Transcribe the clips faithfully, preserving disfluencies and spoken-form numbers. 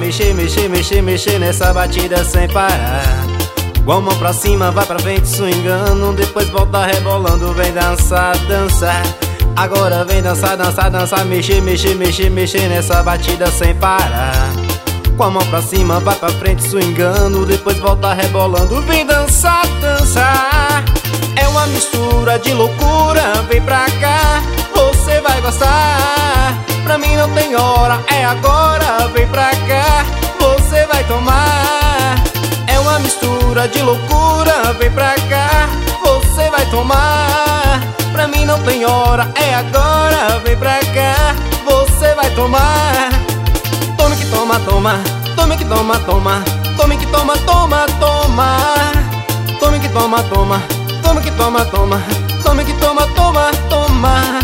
mexer, mexer, mexer, mexer nessa batida sem parar. Com a mão pra cima, vai pra frente swingando, depois volta rebolando, vem dançar, dançar. Agora vem dançar, dançar, dançar, mexer, mexer, mexer, mexer nessa batida sem parar. Com a mão pra cima, vai pra frente swingando, depois volta rebolando, vem dançar, dançar. É uma mistura de loucura, vem pra cá, você vai gostar. Pra mim não tem hora, é agora, vem pra cá, você vai tomar. É uma mistura de loucura, vem pra cá, você vai tomar. Pra mim não tem hora, é agora, vem pra cá, você vai tomar. Tome que toma, toma, tome que toma, toma, tome que toma, toma, toma. Tome que toma, toma, tome que toma, toma, tome que toma, toma, toma.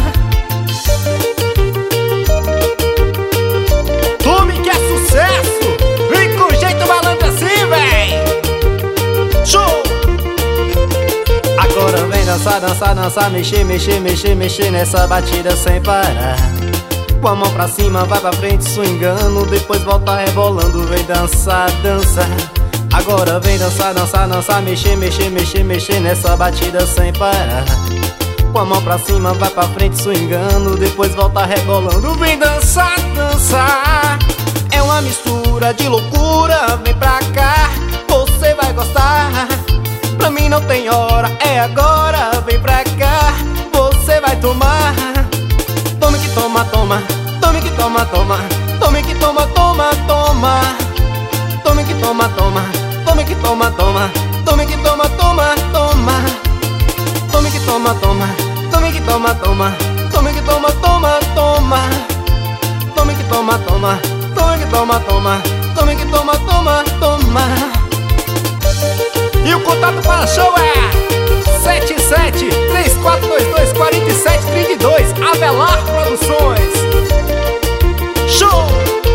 Tome que é sucesso! Vem com jeito malandro assim, véi! Show! Agora vem dançar, dançar, dançar, mexer, mexer, mexer, mexer nessa batida sem parar. Com a mão pra cima, vai pra frente swingando, depois volta rebolando, vem dançar, dançar. Agora vem dançar, dançar, dançar, mexer, mexer, mexer, mexer nessa batida sem parar. Com a mão pra cima, vai pra frente swingando, depois volta rebolando, vem dançar, dançar. É uma mistura de loucura, vem pra cá, você vai gostar. Pra mim não tem hora, é agora, vem pra cá, você vai tomar. Tome que toma, toma, tome que toma, toma, tome que toma, toma, toma. Tome que toma, toma, tome que toma, toma, tome que toma, toma, toma. Tome que toma, toma, tome que toma, toma, tome que toma, toma, toma. Tome que toma, toma, tome que toma, toma, tome que toma, toma, toma. E o contato para show é sete sete, três quatro dois dois, quatro sete três dois, Avelar Produções. Show!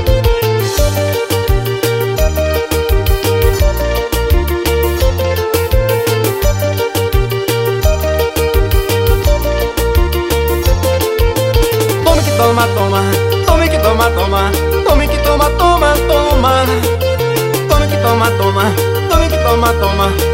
Tome que toma, toma, tome que toma, toma, tome que toma, toma, toma. Tome que toma, toma, tome que toma, toma.